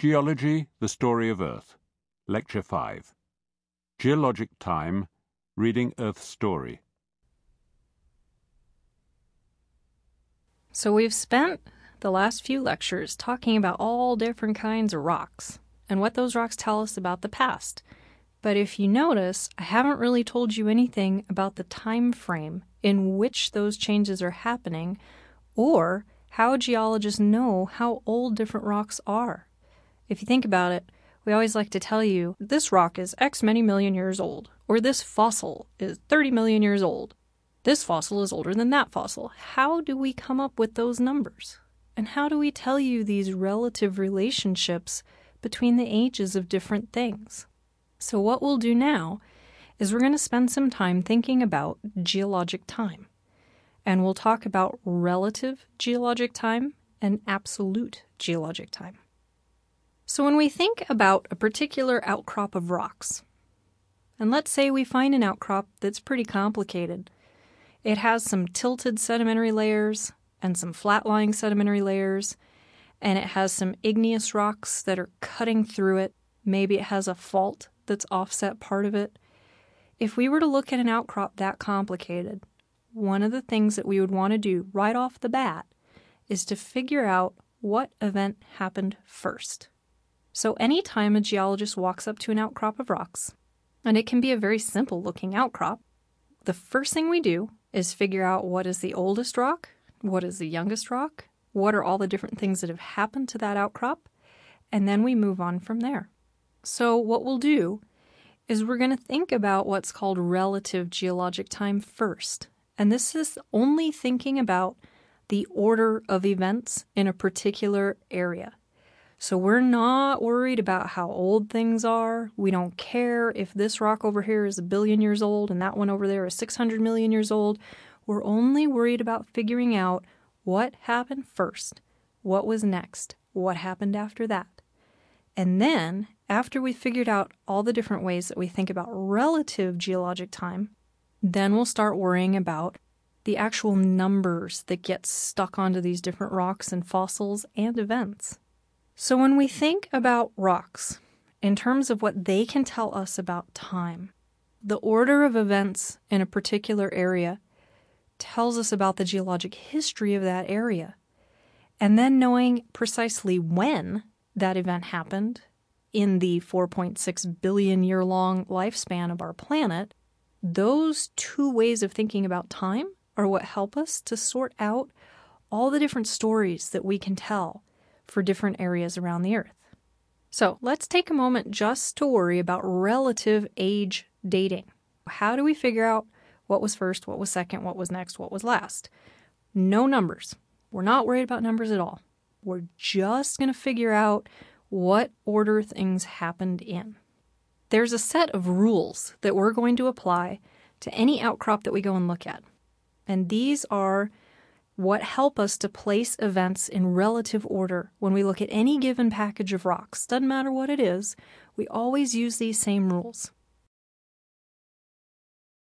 Geology, the Story of Earth. Lecture 5. Geologic Time, Reading Earth's Story. So we've spent the last few lectures talking about all different kinds of rocks and what those rocks tell us about the past. But if you notice, I haven't really told you anything about the time frame in which those changes are happening or how geologists know how old different rocks are. If you think about it, we always like to tell you, this rock is X many million years old, or this fossil is 30 million years old. This fossil is older than that fossil. How do we come up with those numbers? And how do we tell you these relative relationships between the ages of different things? So what we'll do now is we're going to spend some time thinking about geologic time. And we'll talk about relative geologic time and absolute geologic time. So when we think about a particular outcrop of rocks, and let's say we find an outcrop that's pretty complicated. It has some tilted sedimentary layers and some flat-lying sedimentary layers, and it has some igneous rocks that are cutting through it. Maybe it has a fault that's offset part of it. If we were to look at an outcrop that complicated, one of the things that we would want to do right off the bat is to figure out what event happened first. So anytime a geologist walks up to an outcrop of rocks, and it can be a very simple looking outcrop, the first thing we do is figure out what is the oldest rock, what is the youngest rock, what are all the different things that have happened to that outcrop, and then we move on from there. So what we'll do is we're going to think about what's called relative geologic time first. And this is only thinking about the order of events in a particular area. So we're not worried about how old things are. We don't care if this rock over here is 1 billion years old and that one over there is 600 million years old. We're only worried about figuring out what happened first, what was next, what happened after that. And then, after we've figured out all the different ways that we think about relative geologic time, then we'll start worrying about the actual numbers that get stuck onto these different rocks and fossils and events. So when we think about rocks, in terms of what they can tell us about time, the order of events in a particular area tells us about the geologic history of that area. And then knowing precisely when that event happened in the 4.6 billion year long lifespan of our planet, those two ways of thinking about time are what help us to sort out all the different stories that we can tell for different areas around the Earth. So let's take a moment just to worry about relative age dating. How do we figure out what was first, what was second, what was next, what was last? No numbers. We're not worried about numbers at all. We're just going to figure out what order things happened in. There's a set of rules that we're going to apply to any outcrop that we go and look at. And these are what help us to place events in relative order when we look at any given package of rocks. Doesn't matter what it is, we always use these same rules.